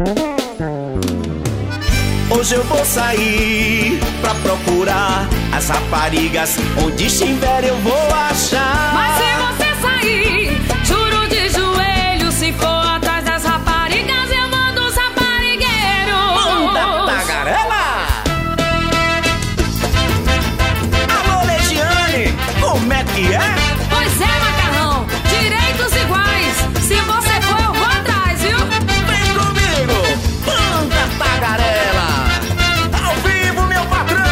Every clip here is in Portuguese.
Hoje eu vou sair pra procurar as raparigas, onde estiver eu vou achar. Mas se você sair, juro de joelho, se for atrás das raparigas, eu mando os raparigueiros. Manda tagarela! Alô, Legiane, como é que é? Pois é, macarrão, direitos iguais. Se você for, eu vou atrás, viu? Vem comigo, manda tagarela! Ao vivo, meu patrão!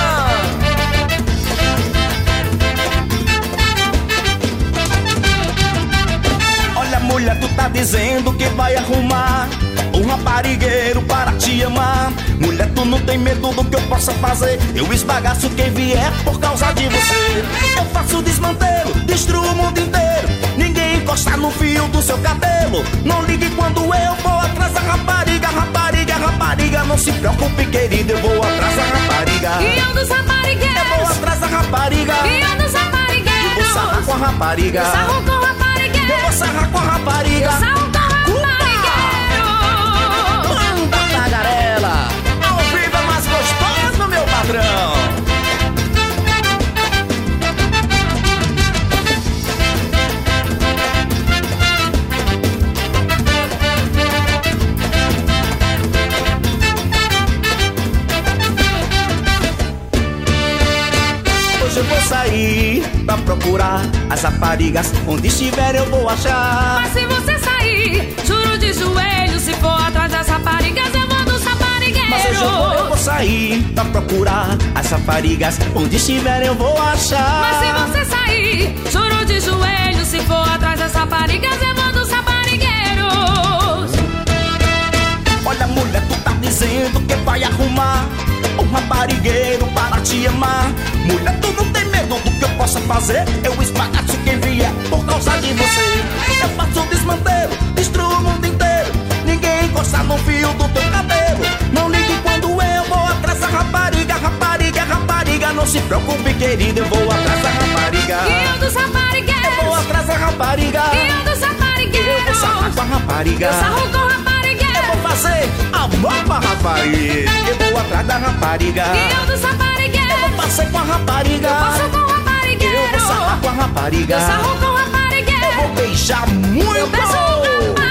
Olha, mulher, tu tá dizendo que vai arrumar um raparigueiro para te amar. Mulher, tu não tem medo do que eu possa fazer? Eu esbagaço quem vier por causa de você. Eu faço desmantelo, destruo o mundo inteiro. Ninguém encosta no fio do seu cabelo. Não ligue quando eu vou atrás da rapariga. Rapariga, rapariga, não se preocupe, querida, eu vou atrás da rapariga. E eu dos raparigueiros. Eu vou atrás da rapariga. E eu dos raparigueiros. Eu vou sarrar com a rapariga. Eu sarro com raparigueiro. Eu vou sarrar com a rapariga. Eu sarro com raparigueiro. Manda tagarela! Ao vivo é mais gostoso, meu patrão! Hoje eu vou sair pra procurar as raparigas, onde estiver eu vou achar. Mas se você sair, juro de joelho, se for atrás das raparigas, eu mando os raparigueiros. Mas hoje eu vou sair pra procurar as raparigas, onde estiver eu vou achar. Mas se você sair, juro de joelho, se for atrás das raparigas, eu mando os raparigueiros. Olha, mulher, tu tá dizendo que vai arrumar um raparigueiro para te amar. Mulher, tu não tem medo do que eu possa fazer? Eu esbagaço quem vier por causa de você. Eu faço desmantelo, destruo o mundo inteiro. Ninguém encosta no fio do teu cabelo. Não ligue quando eu vou atrás da rapariga. Rapariga, rapariga, não se preocupe, querida, eu vou atrás da rapariga. E eu dos raparigueiros. Eu vou atrás da rapariga. E eu dos raparigueiros. Eu vou sarrar com a rapariga. Eu sarro com raparigueiro. Eu vou fazer amor com a rapariga. Eu vou atrás da rapariga. E eu dos raparigueiros. Eu vou passar com a rapariga. Eu passo com raparigueiro. Eu vou sarrar com a rapariga. Eu sarro com raparigueiro. Eu vou beijar muito. Eu beijo o rapaz.